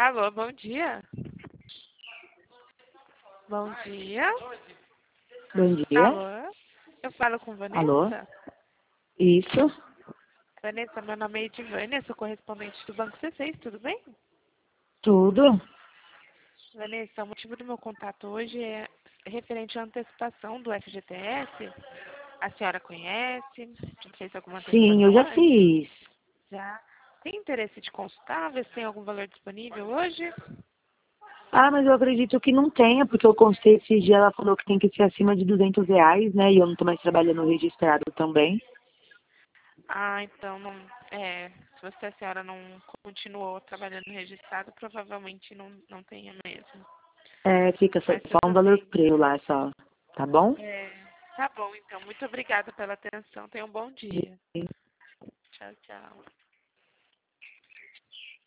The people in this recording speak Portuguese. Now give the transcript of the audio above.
Alô, bom dia. Bom dia. Bom dia. Alô, eu falo com Alô? Vanessa? Isso? Vanessa, meu nome é Edivânia, sou correspondente do Banco C6, tudo bem? Tudo? Vanessa, o motivo do meu contato hoje é referente à antecipação do FGTS. A senhora conhece? Já fez alguma Sim, eu antecipação já antes? fiz. Já. Tem interesse de consultar, ver se tem algum valor disponível hoje? Ah, mas eu acredito que não tenha, porque eu consultei esse dia, ela falou que tem que ser acima de R$ 200, né? E eu não tô mais trabalhando registrado também. Ah, então não. Se você, a senhora não continuou trabalhando registrado, provavelmente não tenha mesmo. É, fica só, Mas só um tudo valor bem. preso lá, só. Tá bom? É, tá bom, então. Muito obrigada pela atenção. Tenha um bom dia. Tchau, tchau.